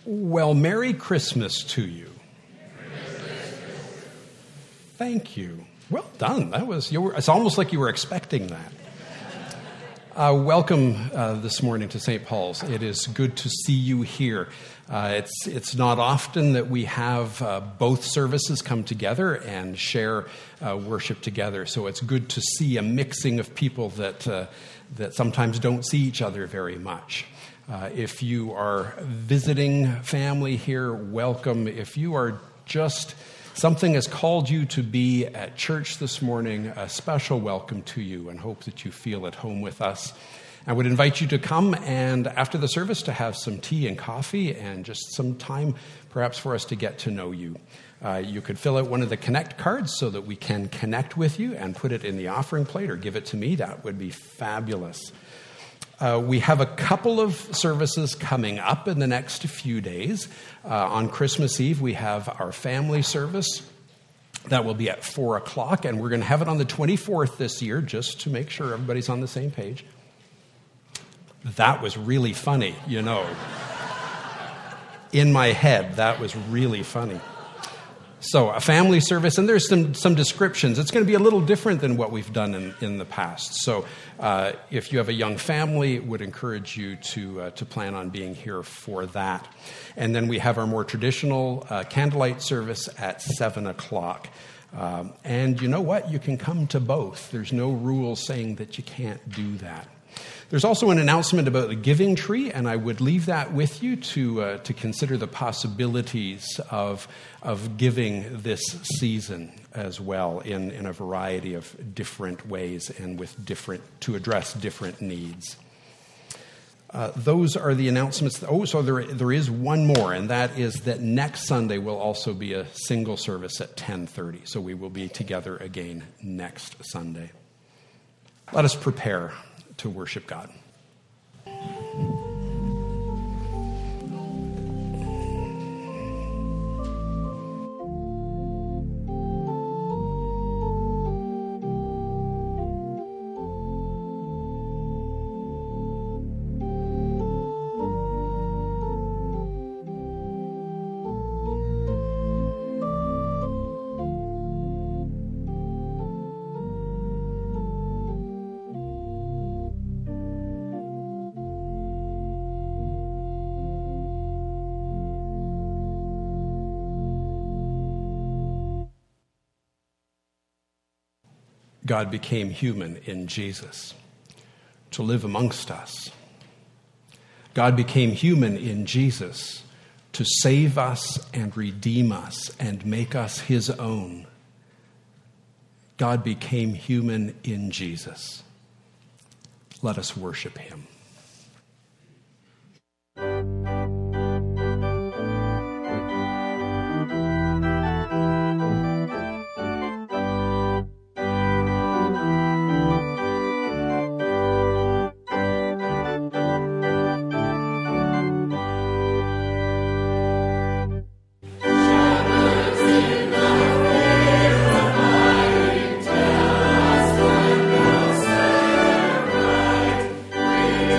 Well, Merry Christmas to you. Thank you. Well done. It's almost like you were expecting that. Welcome this morning to St. Paul's. It is good to see you here. It's not often that we have both services come together and share worship together. So it's good to see a mixing of people that sometimes don't see each other very much. If you are visiting family here, welcome. If you are just something has called you to be at church this morning, a special welcome to you, and hope that you feel at home with us. I would invite you to come and after the service to have some tea and coffee and just some time perhaps for us to get to know you. You could fill out one of the Connect cards so that we can connect with you and put it in the offering plate or give it to me. That would be fabulous. We have a couple of services coming up in the next few days. On Christmas Eve, we have our family service. That will be at 4 o'clock, and we're going to have it on the 24th this year, just to make sure everybody's on the same page. That was really funny, you know. In my head, that was really funny. So a family service, and there's some descriptions. It's going to be a little different than what we've done in the past. So if you have a young family, would encourage you to plan on being here for that. And then we have our more traditional candlelight service at 7 o'clock. And you know what? You can come to both. There's no rule saying that you can't do that. There's also an announcement about the giving tree, and I would leave that with you to consider the possibilities of giving this season as well in a variety of different ways and to address different needs. Those are the announcements. So there is one more, and that is that next Sunday will also be a single service at 10:30. So we will be together again next Sunday. Let us prepare to worship God. God became human in Jesus to live amongst us. God became human in Jesus to save us and redeem us and make us his own. God became human in Jesus. Let us worship him. Thank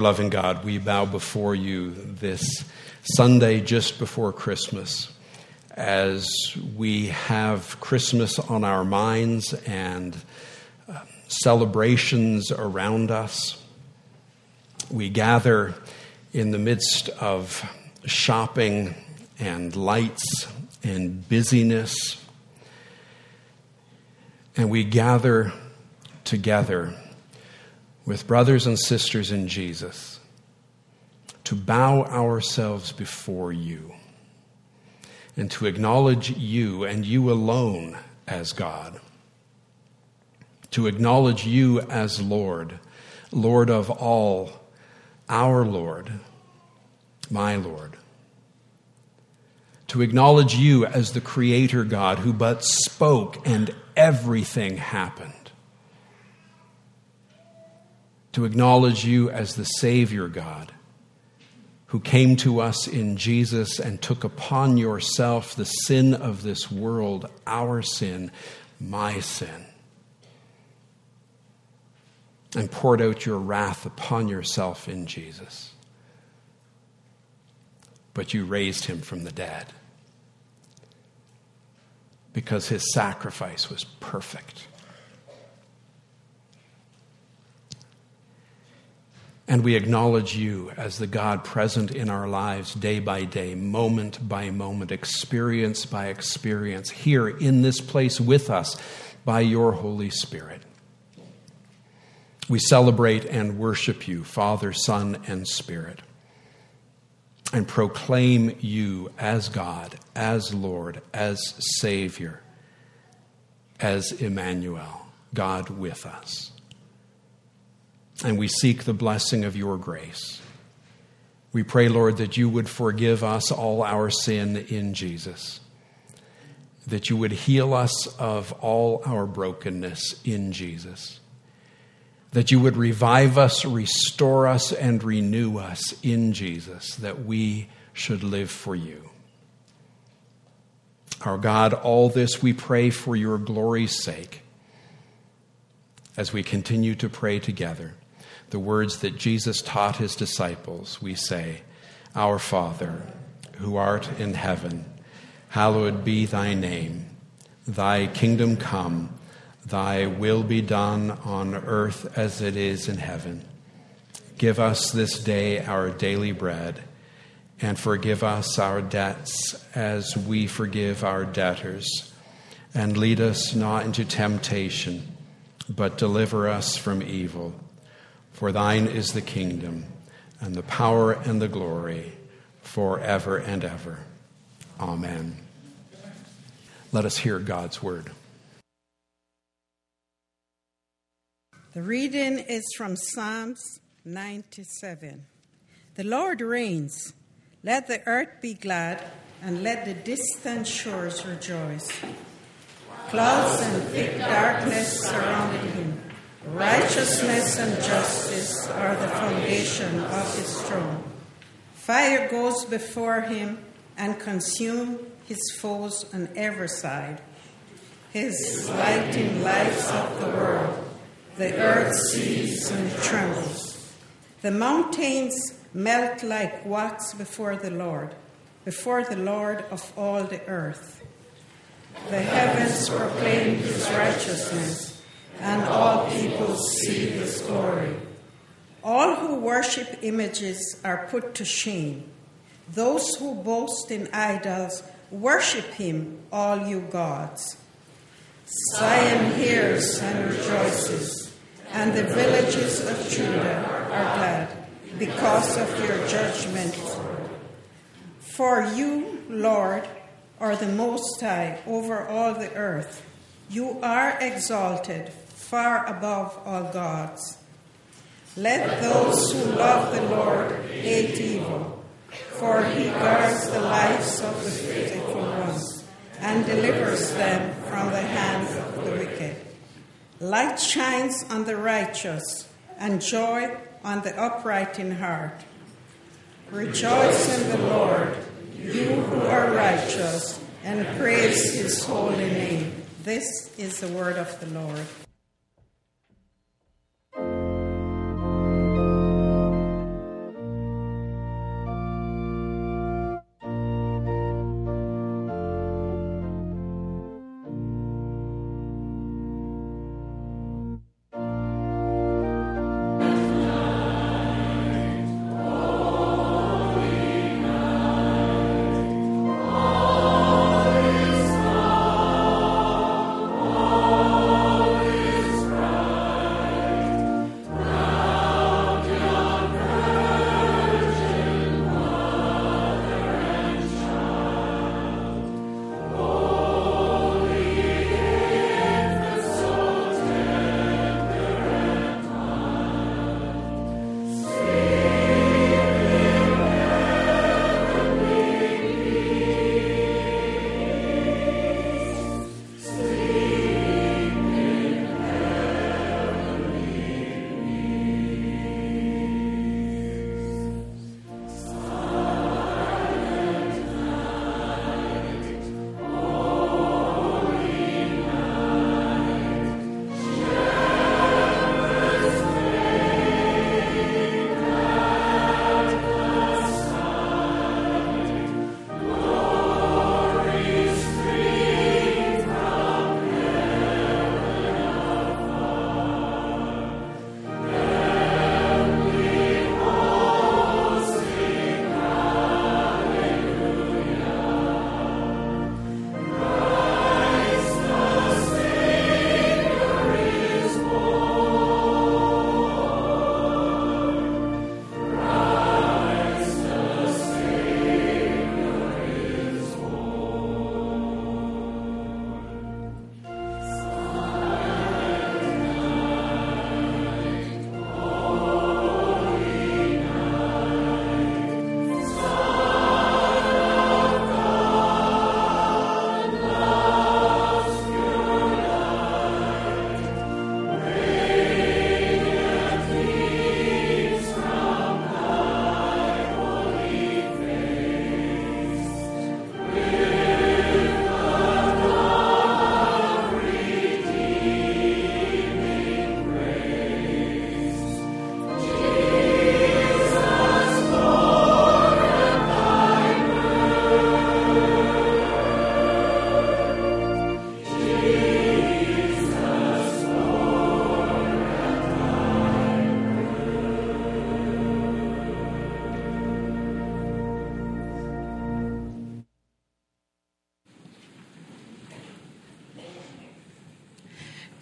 Ever-loving God, we bow before you this Sunday just before Christmas as we have Christmas on our minds and celebrations around us. We gather in the midst of shopping and lights and busyness, and we gather together with brothers and sisters in Jesus to bow ourselves before you and to acknowledge you and you alone as God, to acknowledge you as Lord, Lord of all, our Lord, my Lord, to acknowledge you as the Creator God who but spoke and everything happened, to acknowledge you as the Savior God who came to us in Jesus and took upon yourself the sin of this world, our sin, my sin, and poured out your wrath upon yourself in Jesus. But you raised him from the dead because his sacrifice was perfect. And we acknowledge you as the God present in our lives day by day, moment by moment, experience by experience, here in this place with us by your Holy Spirit. We celebrate and worship you, Father, Son, and Spirit, and proclaim you as God, as Lord, as Savior, as Emmanuel, God with us. And we seek the blessing of your grace. We pray, Lord, that you would forgive us all our sin in Jesus, that you would heal us of all our brokenness in Jesus, that you would revive us, restore us, and renew us in Jesus, that we should live for you. Our God, all this we pray for your glory's sake, as we continue to pray together. The words that Jesus taught his disciples, we say, Our Father, who art in heaven, hallowed be thy name. Thy kingdom come, thy will be done on earth as it is in heaven. Give us this day our daily bread, and forgive us our debts as we forgive our debtors. And lead us not into temptation, but deliver us from evil. For thine is the kingdom, and the power and the glory, forever and ever. Amen. Let us hear God's word. The reading is from Psalms 97. The Lord reigns. Let the earth be glad, and let the distant shores rejoice. Clouds and thick darkness surrounded him. Righteousness and justice are the foundation of his throne. Fire goes before him and consumes his foes on every side. His lightning lights up the world. The earth sees and trembles. The mountains melt like wax before the Lord of all the earth. The heavens proclaim his righteousness, and all people see his glory. All who worship images are put to shame. Those who boast in idols, worship him, all you gods. Zion hears and rejoices, and the villages of Judah are glad because of your judgment. For you, Lord, are the Most High over all the earth. You are exalted far above all gods. Let those who love the Lord hate evil, for he guards the lives of the faithful ones and delivers them from the hand of the wicked. Light shines on the righteous and joy on the upright in heart. Rejoice in the Lord, you who are righteous, and praise his holy name. This is the word of the Lord.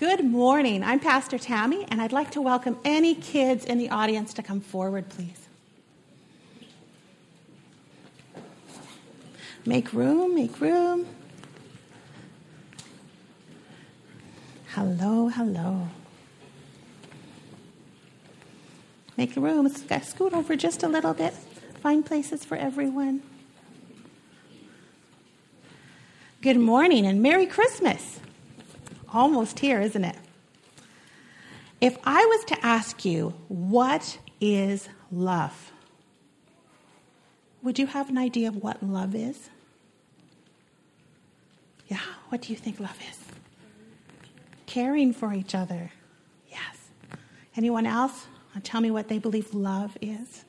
Good morning. I'm Pastor Tammy, and I'd like to welcome any kids in the audience to come forward, please. Make room, make room. Hello, hello. Make room. Scoot over just a little bit. Find places for everyone. Good morning and Merry Christmas. Almost here, isn't it? If I was to ask you, what is love? Would you have an idea of what love is? Yeah, what do you think love is? Caring for each other. Yes. Anyone else? Tell me what they believe love is.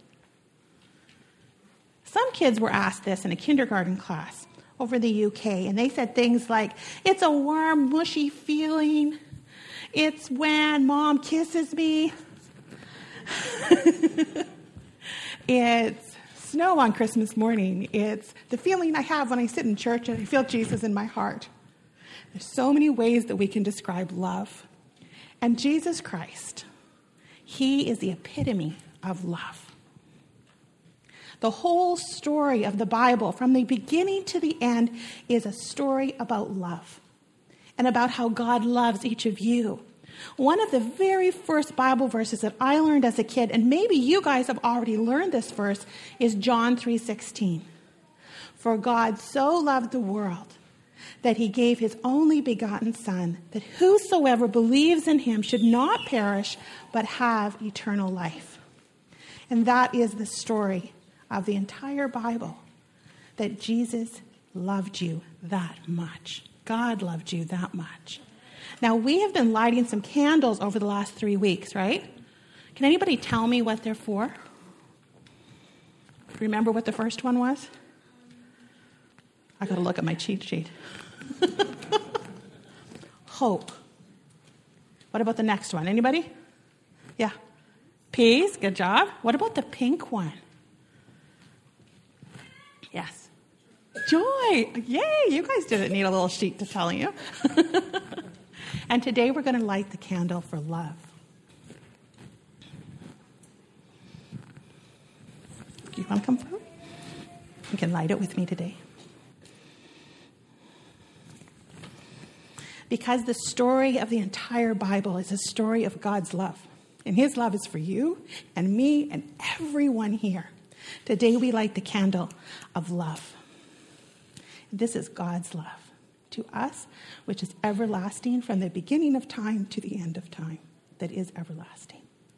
Some kids were asked this in a kindergarten class over the UK, and they said things like, it's a warm, mushy feeling. It's when mom kisses me. It's snow on Christmas morning. It's the feeling I have when I sit in church and I feel Jesus in my heart. There's so many ways that we can describe love. And Jesus Christ, he is the epitome of love. The whole story of the Bible, from the beginning to the end, is a story about love and about how God loves each of you. One of the very first Bible verses that I learned as a kid, and maybe you guys have already learned this verse, is John 3:16. For God so loved the world that he gave his only begotten Son, that whosoever believes in him should not perish, but have eternal life. And that is the story of the entire Bible, that Jesus loved you that much. God loved you that much. Now, we have been lighting some candles over the last 3 weeks, right? Can anybody tell me what they're for? Remember what the first one was? I got to look at my cheat sheet. Hope. What about the next one? Anybody? Yeah. Peace. Good job. What about the pink one? Yes. Joy. Yay. You guys didn't need a little sheet to tell you. And today we're going to light the candle for love. Do you want to come forward? You can light it with me today. Because the story of the entire Bible is a story of God's love. And his love is for you and me and everyone here. Today we light the candle of love. This is God's love to us, which is everlasting from the beginning of time to the end of time. That is everlasting.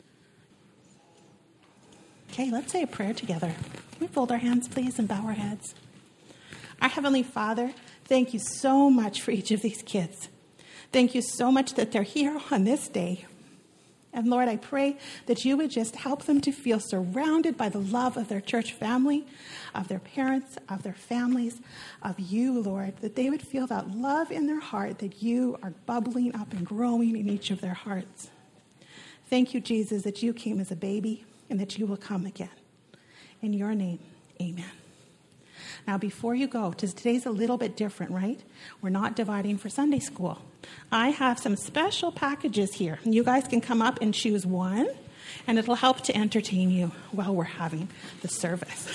Okay, let's say a prayer together. Can we fold our hands, please, and bow our heads? Our Heavenly Father, thank you so much for each of these kids. Thank you so much that they're here on this day. And Lord, I pray that you would just help them to feel surrounded by the love of their church family, of their parents, of their families, of you, Lord, that they would feel that love in their heart, that you are bubbling up and growing in each of their hearts. Thank you, Jesus, that you came as a baby and that you will come again. In your name, amen. Now, before you go, today's a little bit different, right? We're not dividing for Sunday school. I have some special packages here. You guys can come up and choose one, and it'll help to entertain you while we're having the service.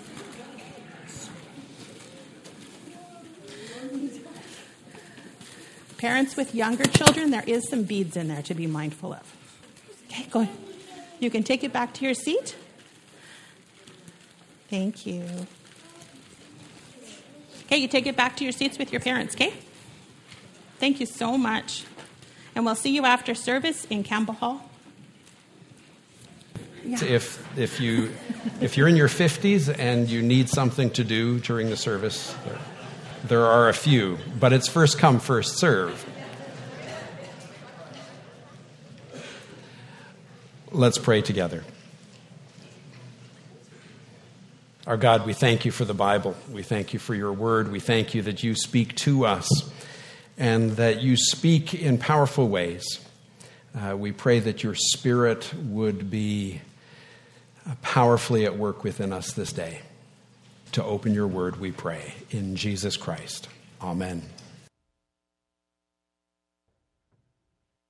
Parents with younger children, there is some beads in there to be mindful of. Okay, go ahead. You can take it back to your seat. Thank you. Okay, you take it back to your seats with your parents, okay? Thank you so much. And we'll see you after service in Campbell Hall. Yeah. If you're in your 50s and you need something to do during the service, there are a few, but it's first come, first serve. Let's pray together. Our God, we thank you for the Bible. We thank you for your word. We thank you that you speak to us and that you speak in powerful ways. We pray that your Spirit would be powerfully at work within us this day. To open your word, we pray. In Jesus Christ. Amen.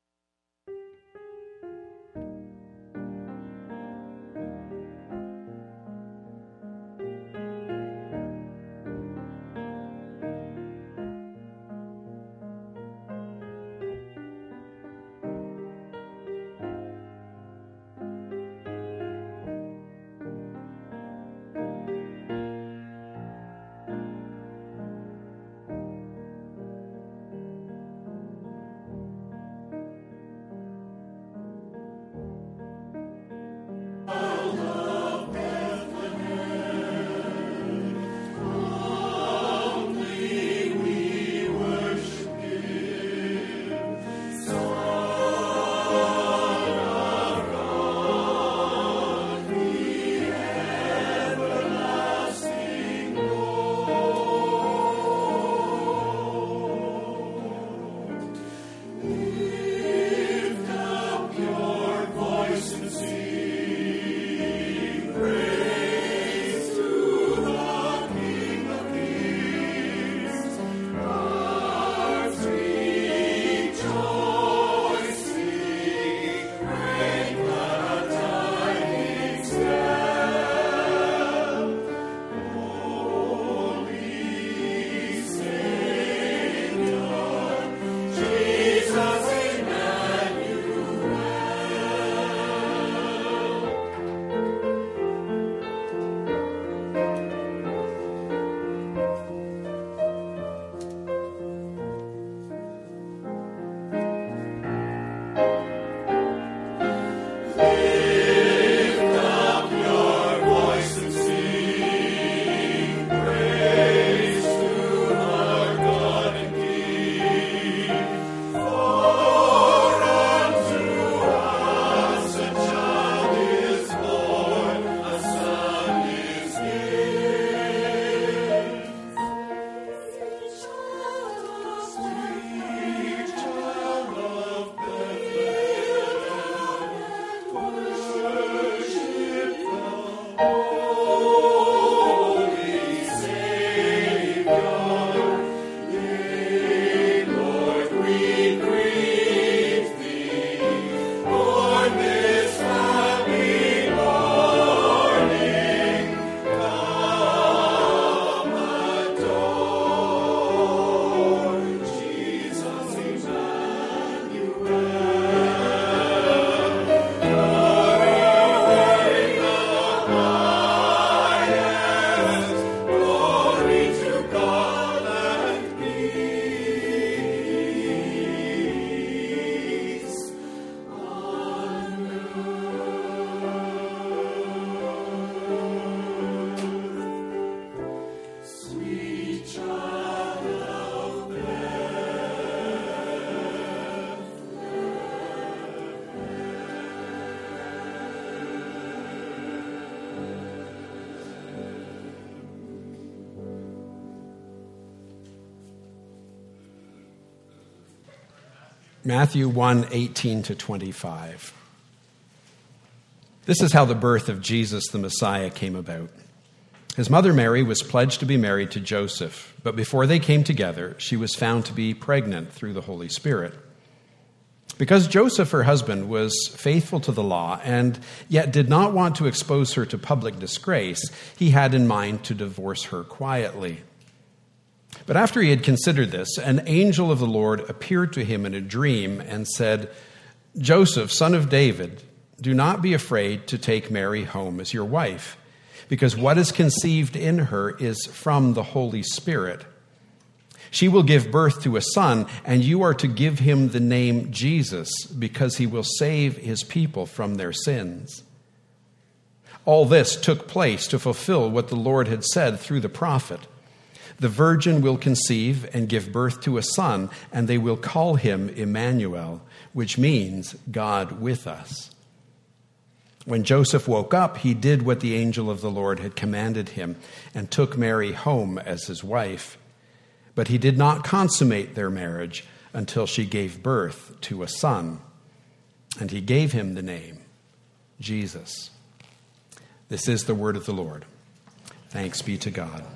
Matthew 1:18-25. This is how the birth of Jesus the Messiah came about. His mother Mary was pledged to be married to Joseph, but before they came together, she was found to be pregnant through the Holy Spirit. Because Joseph, her husband, was faithful to the law and yet did not want to expose her to public disgrace, he had in mind to divorce her quietly. But after he had considered this, an angel of the Lord appeared to him in a dream and said, "Joseph, son of David, do not be afraid to take Mary home as your wife, because what is conceived in her is from the Holy Spirit. She will give birth to a son, and you are to give him the name Jesus, because he will save his people from their sins." All this took place to fulfill what the Lord had said through the prophet. "The virgin will conceive and give birth to a son, and they will call him Emmanuel," which means God with us. When Joseph woke up, he did what the angel of the Lord had commanded him and took Mary home as his wife. But he did not consummate their marriage until she gave birth to a son, and he gave him the name Jesus. This is the word of the Lord. Thanks be to God.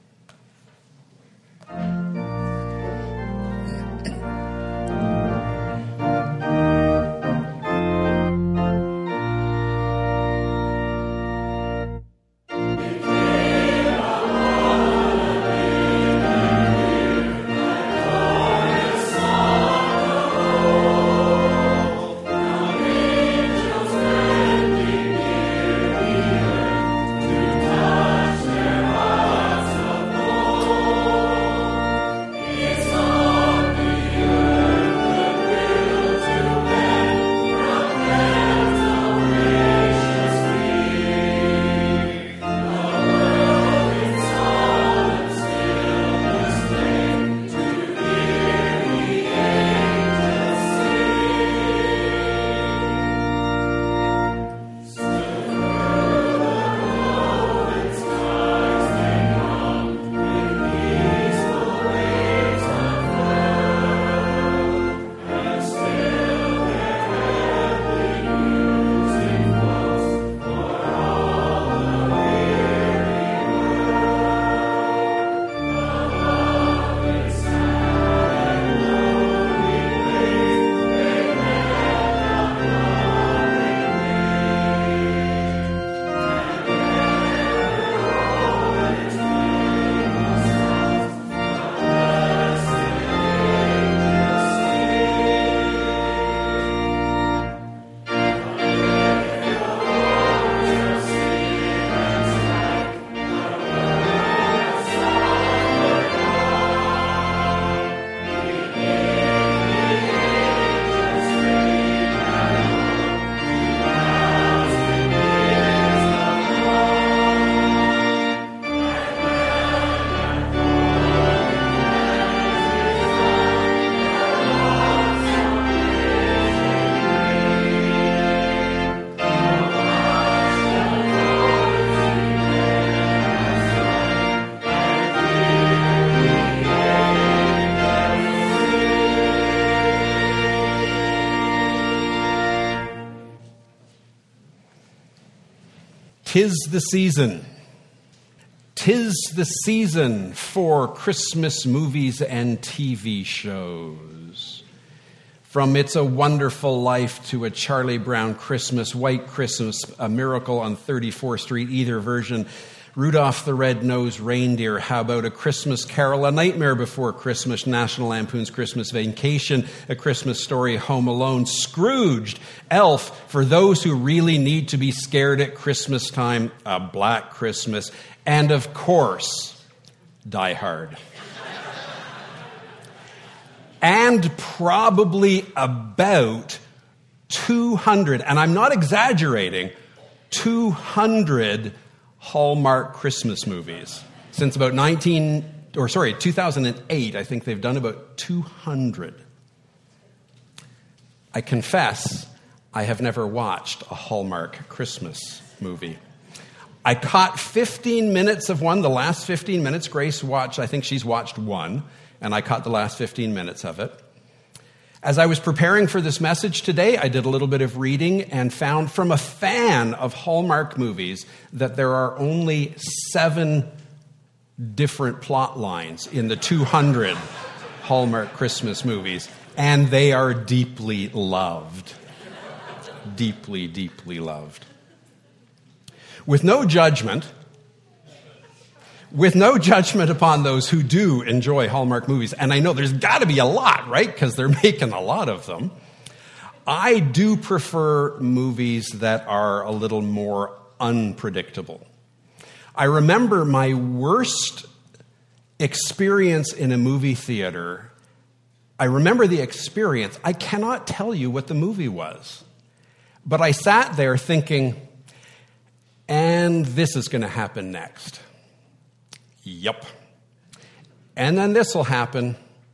"'Tis the season. 'Tis the season for Christmas movies and TV shows. From It's a Wonderful Life to A Charlie Brown Christmas, White Christmas, A Miracle on 34th Street, either version, Rudolph the Red-Nosed Reindeer, how about A Christmas Carol, A Nightmare Before Christmas, National Lampoon's Christmas Vacation, A Christmas Story, Home Alone, Scrooged, Elf, for those who really need to be scared at Christmas time, A Black Christmas, and of course, Die Hard. And probably about 200, and I'm not exaggerating, 200 Hallmark Christmas movies. Since about 2008, I think they've done about 200. I confess, I have never watched a Hallmark Christmas movie. I caught 15 minutes of one, the last 15 minutes. Grace watched, I think she's watched one, and I caught the last 15 minutes of it. As I was preparing for this message today, I did a little bit of reading and found from a fan of Hallmark movies that there are only 7 different plot lines in the 200 Hallmark Christmas movies, and they are deeply loved. Deeply, deeply loved. With no judgment upon those who do enjoy Hallmark movies, and I know there's got to be a lot, right? Because they're making a lot of them. I do prefer movies that are a little more unpredictable. I remember my worst experience in a movie theater. I remember the experience. I cannot tell you what the movie was. But I sat there thinking, and this is going to happen next. Yup. And then this will happen.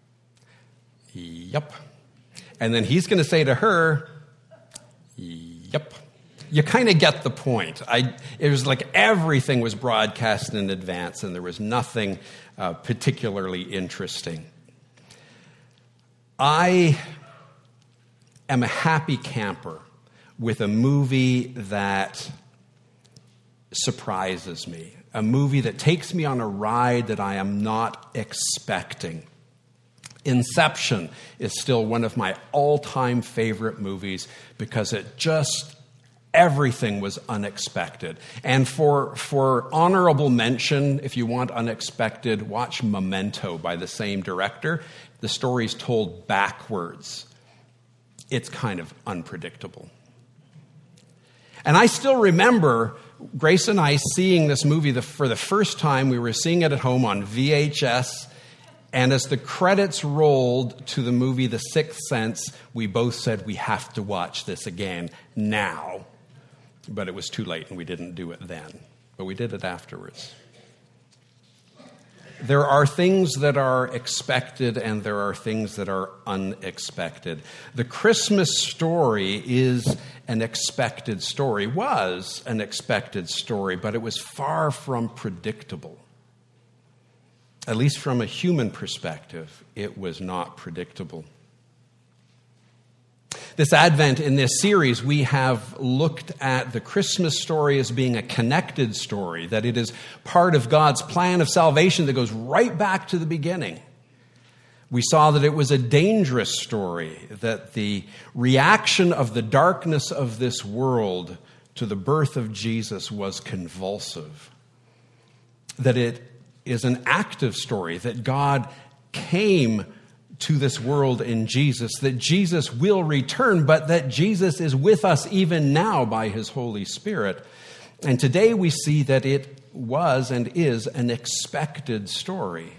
Yup. And then he's going to say to her, yup. You kind of get the point. It was like everything was broadcast in advance and there was nothing particularly interesting. I am a happy camper with a movie that surprises me. A movie that takes me on a ride that I am not expecting. Inception is still one of my all-time favorite movies because everything was unexpected. And for honorable mention, if you want unexpected, watch Memento by the same director. The story's told backwards. It's kind of unpredictable. And I still remember Grace and I seeing this movie for the first time. We were seeing it at home on VHS. And as the credits rolled to the movie The Sixth Sense, we both said, we have to watch this again now. But it was too late and we didn't do it then. But we did it afterwards. There are things that are expected and there are things that are unexpected. The Christmas story is an expected story, was an expected story, but it was far from predictable. At least from a human perspective, it was not predictable. This Advent, in this series, we have looked at the Christmas story as being a connected story, that it is part of God's plan of salvation that goes right back to the beginning. We saw that it was a dangerous story, that the reaction of the darkness of this world to the birth of Jesus was convulsive. That it is an active story, that God came to this world in Jesus, that Jesus will return, but that Jesus is with us even now by his Holy Spirit. And today we see that it was and is an expected story.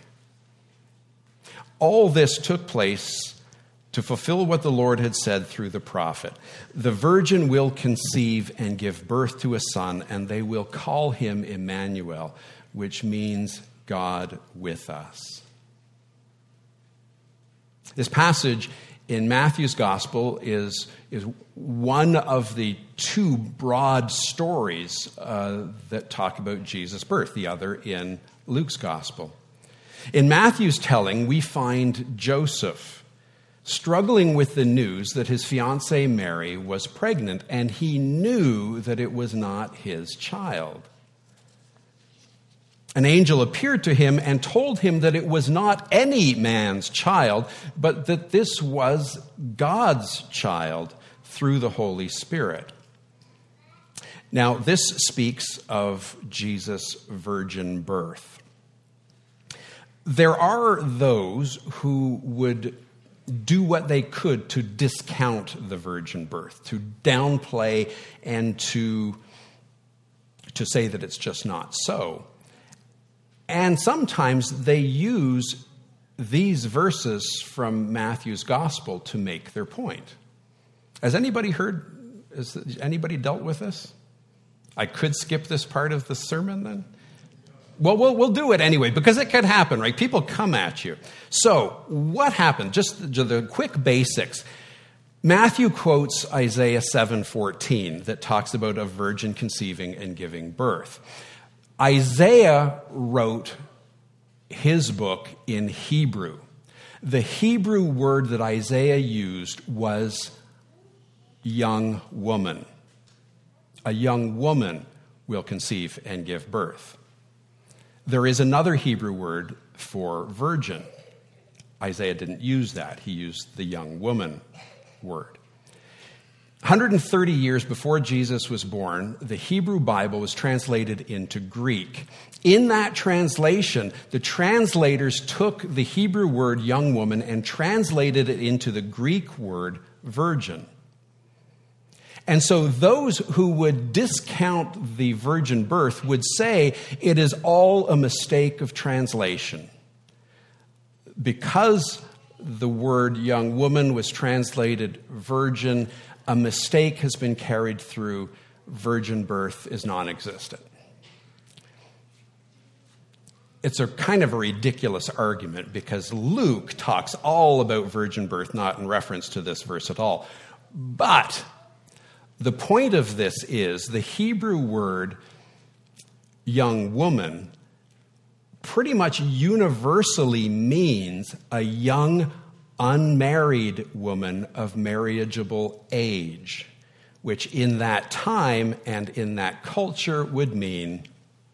All this took place to fulfill what the Lord had said through the prophet. The virgin will conceive and give birth to a son, and they will call him Emmanuel, which means God with us. This passage in Matthew's gospel is one of the 2 broad stories that talk about Jesus' birth, the other in Luke's gospel. In Matthew's telling, we find Joseph struggling with the news that his fiancée Mary was pregnant, and he knew that it was not his child. An angel appeared to him and told him that it was not any man's child, but that this was God's child through the Holy Spirit. Now, this speaks of Jesus' virgin birth. There are those who would do what they could to discount the virgin birth, to downplay and to say that it's just not so. And sometimes they use these verses from Matthew's gospel to make their point. Has anybody dealt with this? I could skip this part of the sermon then? Well, we'll do it anyway, because it could happen, right? People come at you. So, what happened? Just the quick basics. Matthew quotes Isaiah 7:14 that talks about a virgin conceiving and giving birth. Isaiah wrote his book in Hebrew. The Hebrew word that Isaiah used was young woman. A young woman will conceive and give birth. There is another Hebrew word for virgin. Isaiah didn't use that. He used the young woman word. 130 years before Jesus was born, the Hebrew Bible was translated into Greek. In that translation, the translators took the Hebrew word young woman and translated it into the Greek word virgin. And so those who would discount the virgin birth would say it is all a mistake of translation. Because the word young woman was translated virgin, a mistake has been carried through. Virgin birth is non-existent. It's a kind of a ridiculous argument because Luke talks all about virgin birth, not in reference to this verse at all. But the point of this is the Hebrew word young woman pretty much universally means a young, unmarried woman of marriageable age, which in that time and in that culture would mean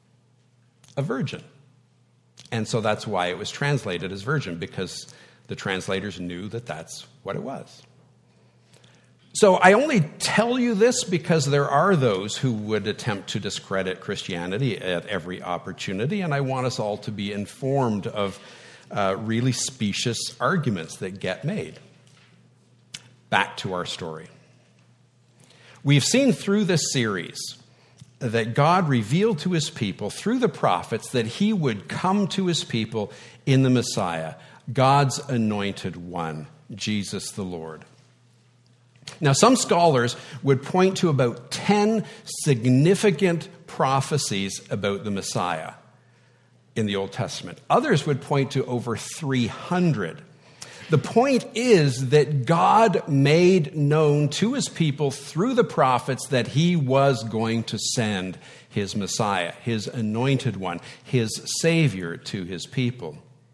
a virgin. And so that's why it was translated as virgin, because the translators knew that that's what it was. So I only tell you this because there are those who would attempt to discredit Christianity at every opportunity, and I want us all to be informed of really specious arguments that get made. Back to our story. We've seen through this series that God revealed to his people through the prophets that he would come to his people in the Messiah, God's anointed one, Jesus the Lord. Now, some scholars would point to about 10 significant prophecies about the Messiah in the Old Testament. Others would point to over 300. The point is that God made known to his people through the prophets that he was going to send his Messiah, his anointed one, his Savior to his people.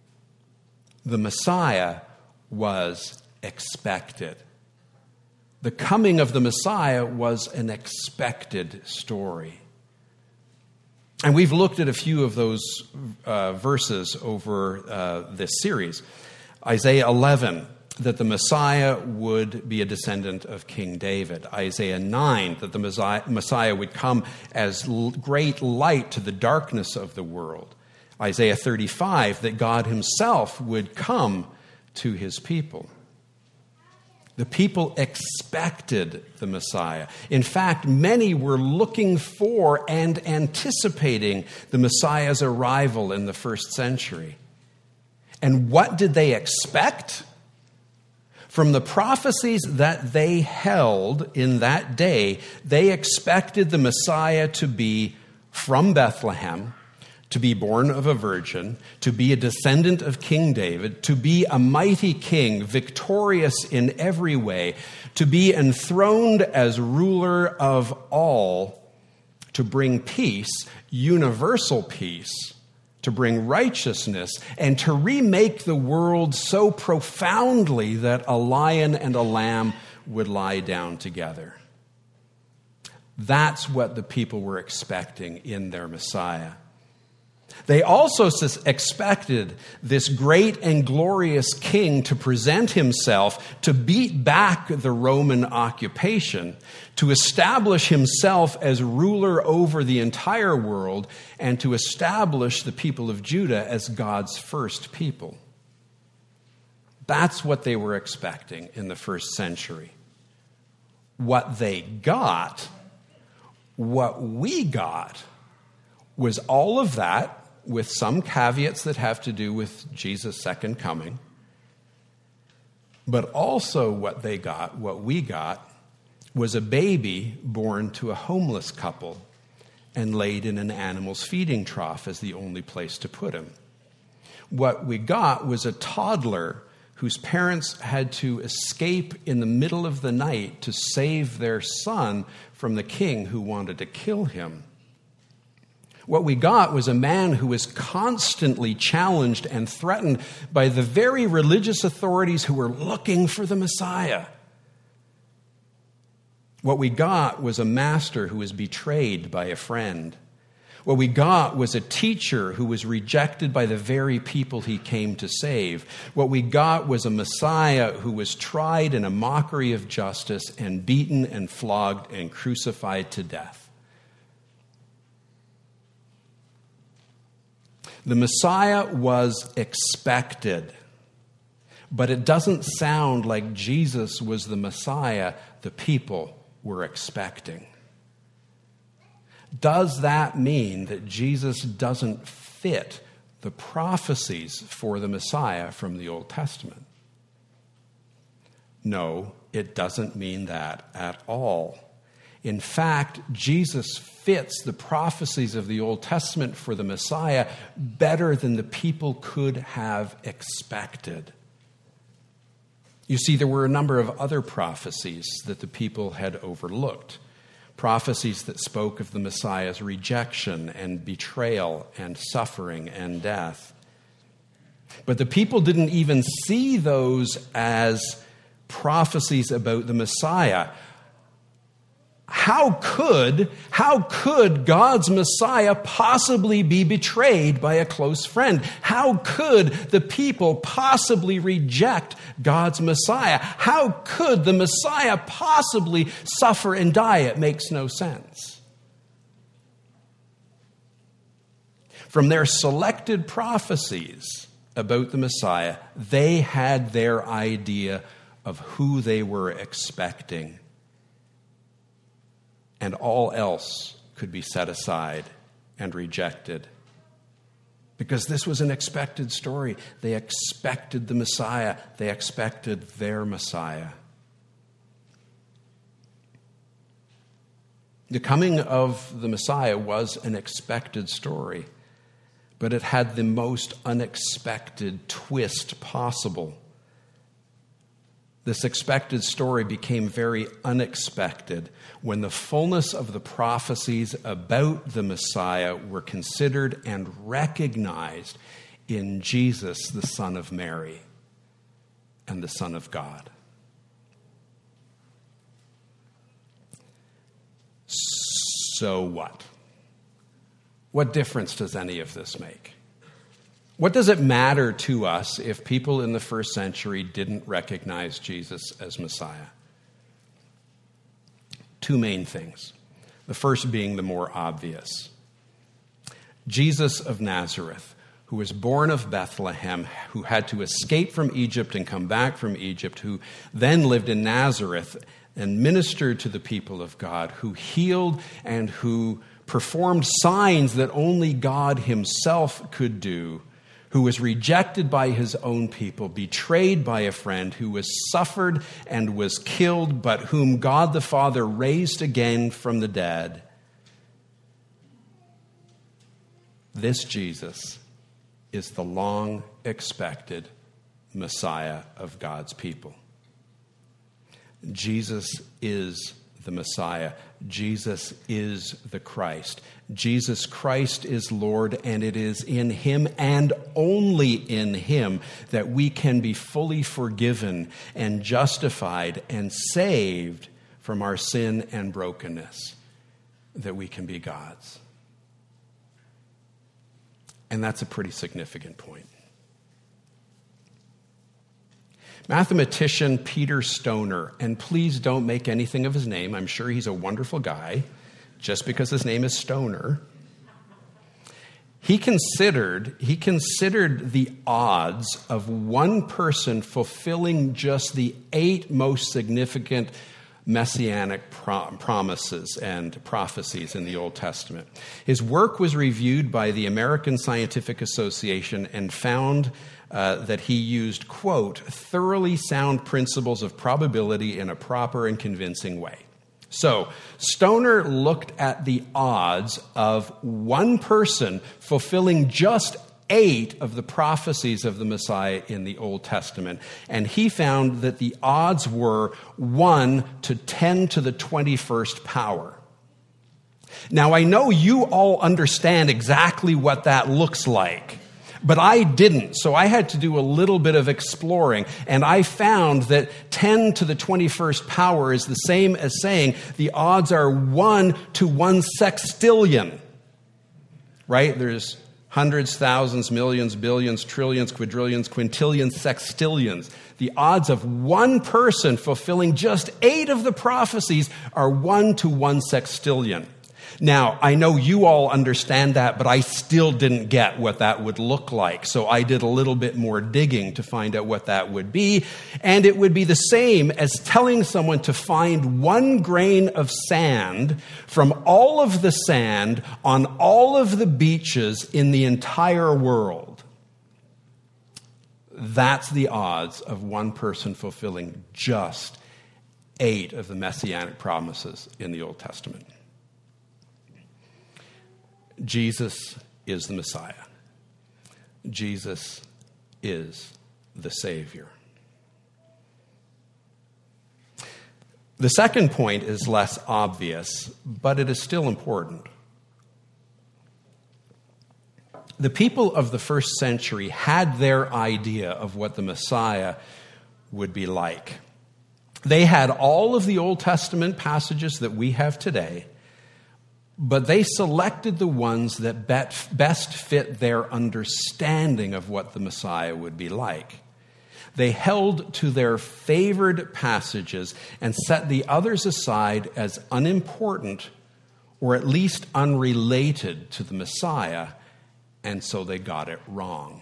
The Messiah was expected. The coming of the Messiah was an expected story. And we've looked at a few of those verses over this series. Isaiah 11, that the Messiah would be a descendant of King David. Isaiah 9, that the Messiah would come as great light to the darkness of the world. Isaiah 35, that God himself would come to his people. The people expected the Messiah. In fact, many were looking for and anticipating the Messiah's arrival in the first century. And what did they expect? From the prophecies that they held in that day, they expected the Messiah to be from Bethlehem, to be born of a virgin, to be a descendant of King David, to be a mighty king, victorious in every way, to be enthroned as ruler of all, to bring peace, universal peace, to bring righteousness, and to remake the world so profoundly that a lion and a lamb would lie down together. That's what the people were expecting in their Messiah. They also expected this great and glorious king to present himself, to beat back the Roman occupation, to establish himself as ruler over the entire world, and to establish the people of Judah as God's first people. That's what they were expecting in the first century. What they got, what we got, was all of that, with some caveats that have to do with Jesus' second coming. But also what they got, what we got, was a baby born to a homeless couple and laid in an animal's feeding trough as the only place to put him. What we got was a toddler whose parents had to escape in the middle of the night to save their son from the king who wanted to kill him. What we got was a man who was constantly challenged and threatened by the very religious authorities who were looking for the Messiah. What we got was a master who was betrayed by a friend. What we got was a teacher who was rejected by the very people he came to save. What we got was a Messiah who was tried in a mockery of justice and beaten and flogged and crucified to death. The Messiah was expected, but it doesn't sound like Jesus was the Messiah the people were expecting. Does that mean that Jesus doesn't fit the prophecies for the Messiah from the Old Testament? No, it doesn't mean that at all. In fact, Jesus fits the prophecies of the Old Testament for the Messiah better than the people could have expected. You see, there were a number of other prophecies that the people had overlooked. Prophecies that spoke of the Messiah's rejection and betrayal and suffering and death. But the people didn't even see those as prophecies about the Messiah. How could God's Messiah possibly be betrayed by a close friend? How could the people possibly reject God's Messiah? How could the Messiah possibly suffer and die? It makes no sense. From their selected prophecies about the Messiah, they had their idea of who they were expecting. And all else could be set aside and rejected. Because this was an expected story. They expected the Messiah. They expected their Messiah. The coming of the Messiah was an expected story, but it had the most unexpected twist possible. This expected story became very unexpected when the fullness of the prophecies about the Messiah were considered and recognized in Jesus, the Son of Mary and the Son of God. So what? What difference does any of this make? What does it matter to us if people in the first century didn't recognize Jesus as Messiah? Two main things. The first being the more obvious. Jesus of Nazareth, who was born of Bethlehem, who had to escape from Egypt and come back from Egypt, who then lived in Nazareth and ministered to the people of God, who healed and who performed signs that only God himself could do, who was rejected by his own people, betrayed by a friend, who was suffered and was killed, but whom God the Father raised again from the dead. This Jesus is the long-expected Messiah of God's people. Jesus is the Messiah. Jesus is the Christ. Jesus Christ is Lord, and it is in him and only in him that we can be fully forgiven and justified and saved from our sin and brokenness, that we can be God's. And that's a pretty significant point. Mathematician Peter Stoner, and please don't make anything of his name. I'm sure he's a wonderful guy, just because his name is Stoner. He considered the odds of one person fulfilling just the 8 most significant messianic promises and prophecies in the Old Testament. His work was reviewed by the American Scientific Association and found that he used, quote, thoroughly sound principles of probability in a proper and convincing way. So, Stoner looked at the odds of one person fulfilling just 8 of the prophecies of the Messiah in the Old Testament, and he found that the odds were 1 to 10 to the 21st power. Now, I know you all understand exactly what that looks like, but I didn't, so I had to do a little bit of exploring, and I found that 10 to the 21st power is the same as saying the odds are 1 to 1 sextillion, right? There's hundreds, thousands, millions, billions, trillions, quadrillions, quintillions, sextillions. The odds of one person fulfilling just 8 of the prophecies are 1 to 1 sextillion. Now, I know you all understand that, but I still didn't get what that would look like. So I did a little bit more digging to find out what that would be. And it would be the same as telling someone to find 1 grain of sand from all of the sand on all of the beaches in the entire world. That's the odds of one person fulfilling just 8 of the messianic promises in the Old Testament. Jesus is the Messiah. Jesus is the Savior. The second point is less obvious, but it is still important. The people of the first century had their idea of what the Messiah would be like. They had all of the Old Testament passages that we have today, but they selected the ones that best fit their understanding of what the Messiah would be like. They held to their favored passages and set the others aside as unimportant or at least unrelated to the Messiah, and so they got it wrong.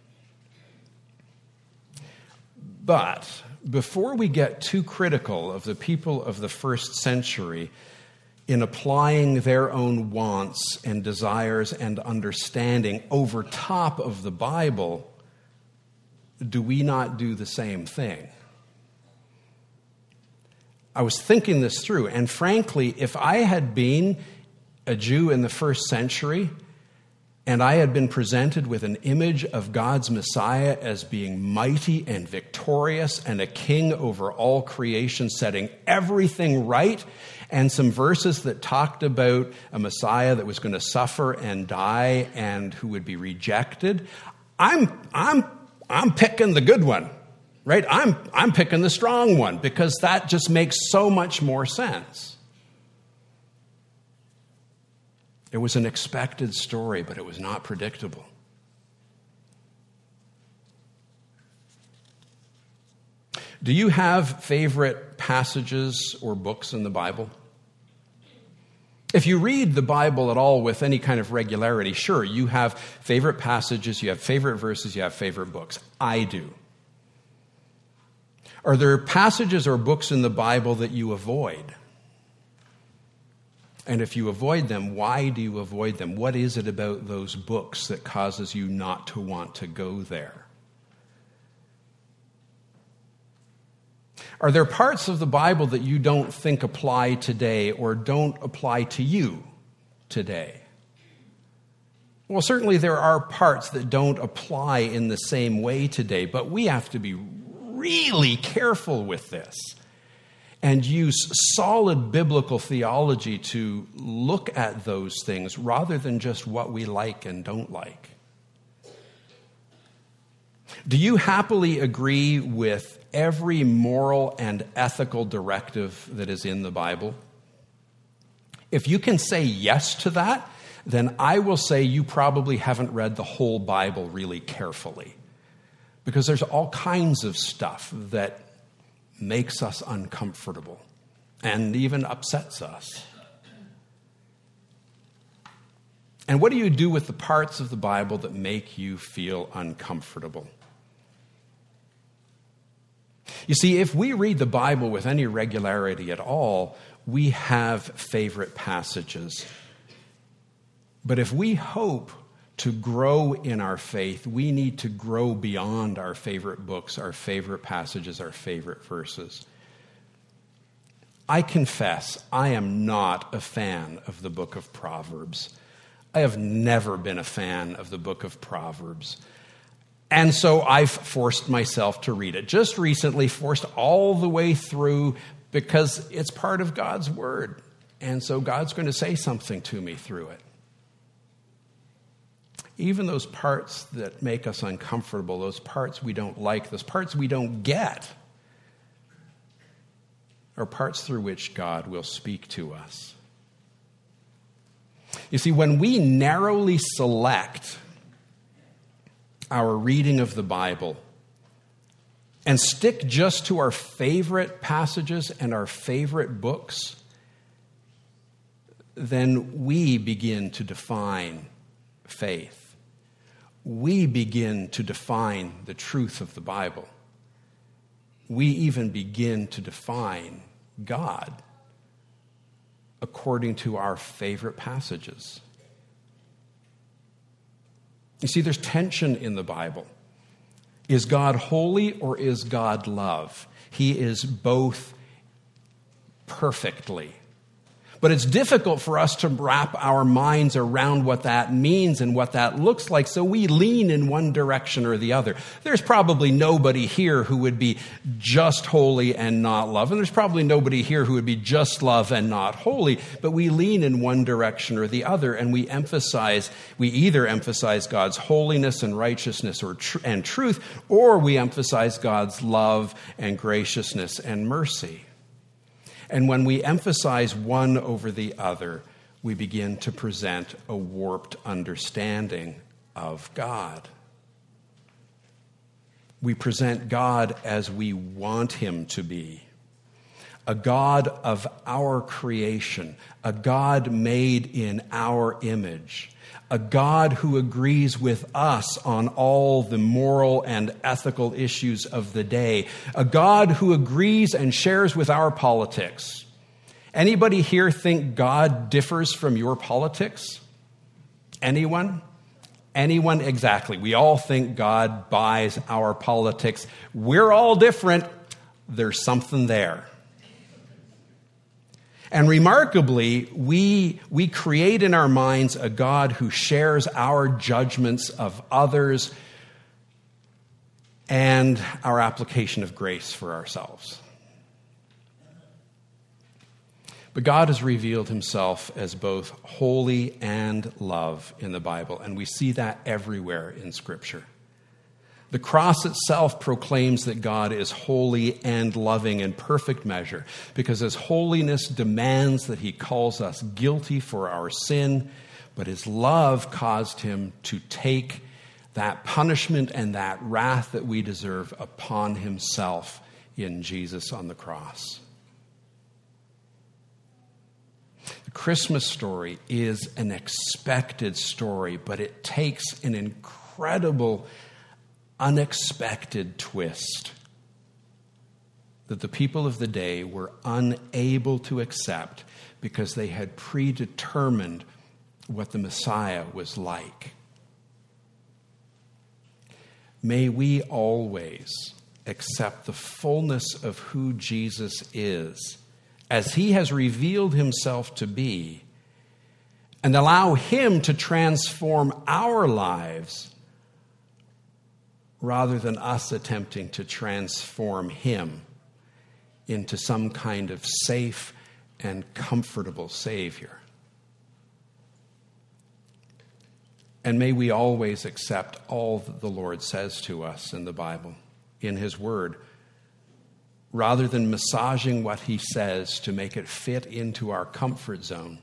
But before we get too critical of the people of the first century in applying their own wants and desires and understanding over top of the Bible, do we not do the same thing? I was thinking this through, and frankly, if I had been a Jew in the first century and I had been presented with an image of God's Messiah as being mighty and victorious and a king over all creation, setting everything right, and some verses that talked about a Messiah that was going to suffer and die and who would be rejected, I'm picking the good one, right? I'm picking the strong one because that just makes so much more sense. It was an expected story, but it was not predictable. Do you have favorite passages or books in the Bible? If you read the Bible at all with any kind of regularity, sure, you have favorite passages, you have favorite verses, you have favorite books. I do. Are there passages or books in the Bible that you avoid? And if you avoid them, why do you avoid them? What is it about those books that causes you not to want to go there? Are there parts of the Bible that you don't think apply today or don't apply to you today? Well, certainly there are parts that don't apply in the same way today, but we have to be really careful with this and use solid biblical theology to look at those things rather than just what we like and don't like. Do you happily agree with every moral and ethical directive that is in the Bible? If you can say yes to that, then I will say you probably haven't read the whole Bible really carefully, because there's all kinds of stuff that makes us uncomfortable and even upsets us. And what do you do with the parts of the Bible that make you feel uncomfortable? You see, if we read the Bible with any regularity at all, we have favorite passages. But if we hope to grow in our faith, we need to grow beyond our favorite books, our favorite passages, our favorite verses. I confess, I am not a fan of the book of Proverbs. I have never been a fan of the book of Proverbs. And so I've forced myself to read it. Just recently, forced all the way through because it's part of God's Word. And so God's going to say something to me through it. Even those parts that make us uncomfortable, those parts we don't like, those parts we don't get, are parts through which God will speak to us. You see, when we narrowly select our reading of the Bible and stick just to our favorite passages and our favorite books, then we begin to define faith. We begin to define the truth of the Bible. We even begin to define God according to our favorite passages. You see, there's tension in the Bible. Is God holy or is God love? He is both perfectly. But it's difficult for us to wrap our minds around what that means and what that looks like, so we lean in one direction or the other. There's probably nobody here who would be just holy and not love, and there's probably nobody here who would be just love and not holy, but we lean in one direction or the other, and we either emphasize God's holiness and righteousness and truth, or we emphasize God's love and graciousness and mercy. And when we emphasize one over the other, we begin to present a warped understanding of God. We present God as we want him to be. A God of our creation, a God made in our image, a God who agrees with us on all the moral and ethical issues of the day, a God who agrees and shares with our politics. Anybody here think God differs from your politics? Anyone? Anyone? Exactly. We all think God buys our politics. We're all different. There's something there. And remarkably, we create in our minds a God who shares our judgments of others and our application of grace for ourselves. But God has revealed himself as both holy and love in the Bible, and we see that everywhere in Scripture. The cross itself proclaims that God is holy and loving in perfect measure, because his holiness demands that he calls us guilty for our sin, but his love caused him to take that punishment and that wrath that we deserve upon himself in Jesus on the cross. The Christmas story is an expected story, but it takes an incredible unexpected twist that the people of the day were unable to accept because they had predetermined what the Messiah was like. May we always accept the fullness of who Jesus is as he has revealed himself to be, and allow him to transform our lives rather than us attempting to transform him into some kind of safe and comfortable Savior. And may we always accept all that the Lord says to us in the Bible, in his word, rather than massaging what he says to make it fit into our comfort zone,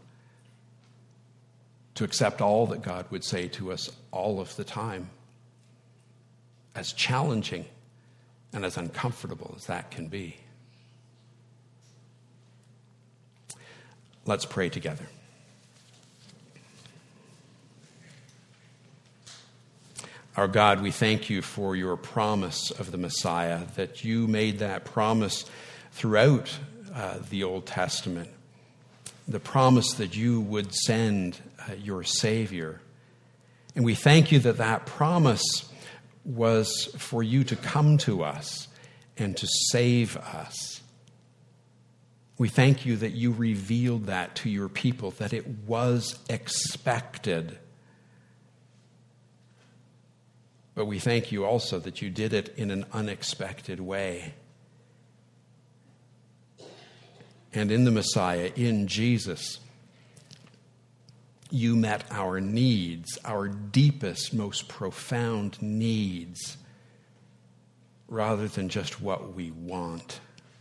to accept all that God would say to us all of the time, as challenging and as uncomfortable as that can be. Let's pray together. Our God, we thank you for your promise of the Messiah, that you made that promise throughout the Old Testament, the promise that you would send your Savior. And we thank you that that promise was for you to come to us and to save us. We thank you that you revealed that to your people, that it was expected. But we thank you also that you did it in an unexpected way. And in the Messiah, in Jesus, you met our needs, our deepest, most profound needs, rather than just what we want.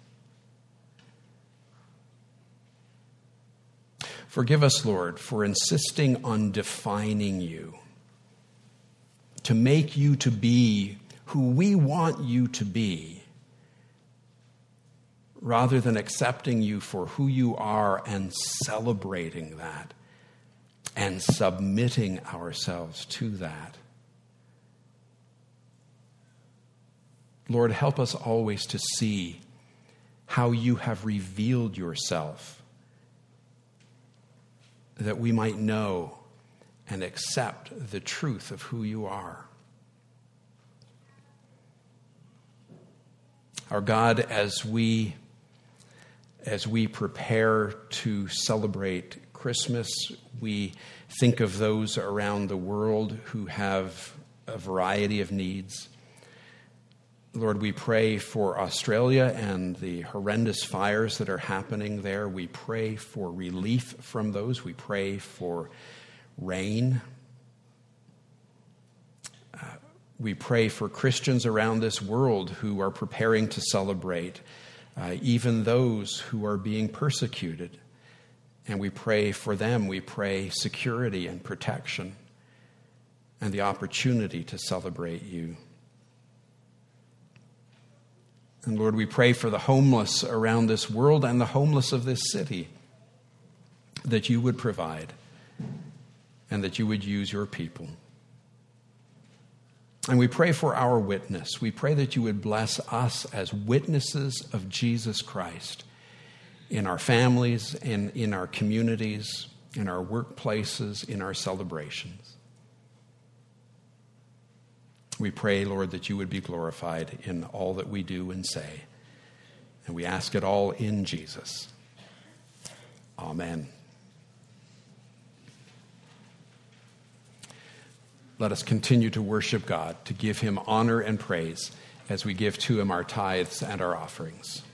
Forgive us, Lord, for insisting on defining you, to make you to be who we want you to be, rather than accepting you for who you are and celebrating that and submitting ourselves to that. Lord, help us always to see how you have revealed yourself, that we might know and accept the truth of who you are. Our God, as we prepare to celebrate Christmas, we think of those around the world who have a variety of needs. Lord, we pray for Australia and the horrendous fires that are happening there. We pray for relief from those. We pray for rain. We pray for Christians around this world who are preparing to celebrate, even those who are being persecuted. And we pray for them. We pray security and protection and the opportunity to celebrate you. And Lord, we pray for the homeless around this world and the homeless of this city, that you would provide and that you would use your people. And we pray for our witness. We pray that you would bless us as witnesses of Jesus Christ in our families, in our communities, in our workplaces, in our celebrations. We pray, Lord, that you would be glorified in all that we do and say. And we ask it all in Jesus. Amen. Let us continue to worship God, to give him honor and praise as we give to him our tithes and our offerings.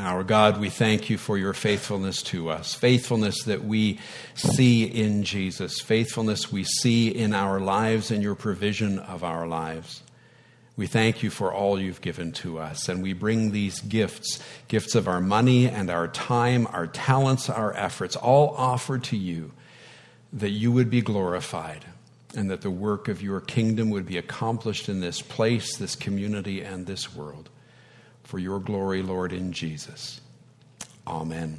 Our God, we thank you for your faithfulness to us, faithfulness that we see in Jesus, faithfulness we see in our lives and your provision of our lives. We thank you for all you've given to us, and we bring these gifts of our money and our time, our talents, our efforts, all offered to you, that you would be glorified and that the work of your kingdom would be accomplished in this place, this community, and this world. For your glory, Lord, in Jesus. Amen.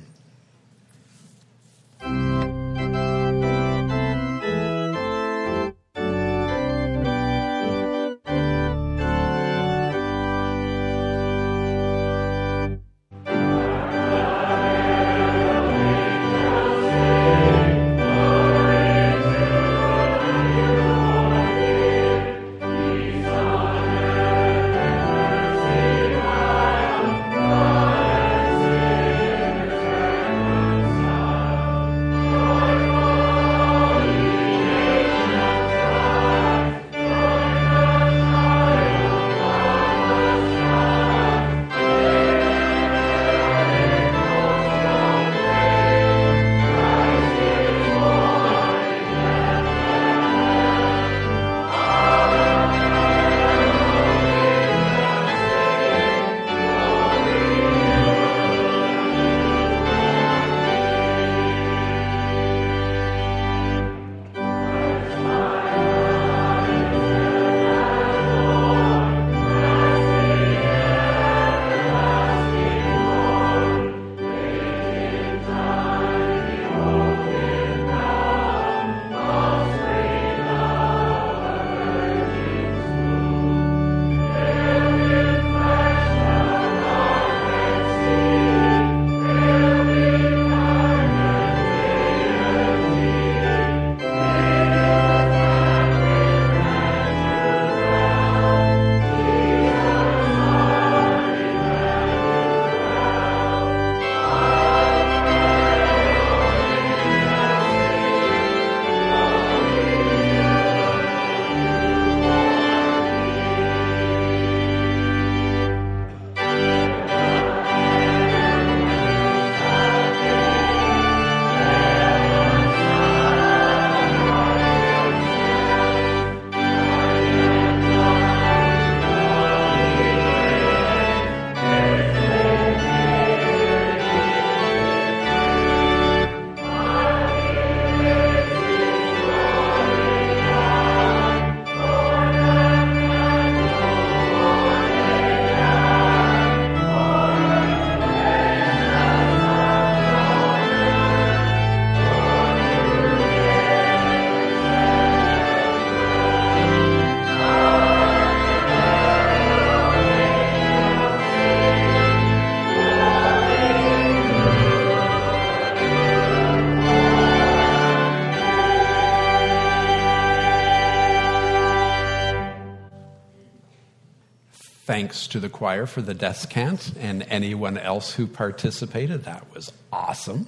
Thanks to the choir for the descant and anyone else who participated. That was awesome.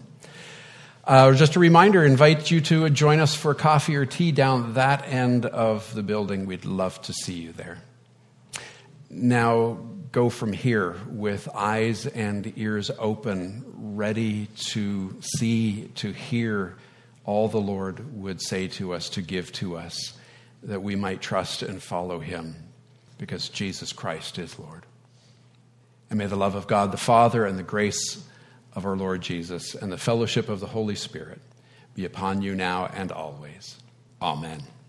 Just a reminder, invite you to join us for coffee or tea down that end of the building. We'd love to see you there. Now go from here with eyes and ears open, ready to see, to hear all the Lord would say to us, to give to us, that we might trust and follow him, because Jesus Christ is Lord. And may the love of God the Father and the grace of our Lord Jesus and the fellowship of the Holy Spirit be upon you now and always. Amen.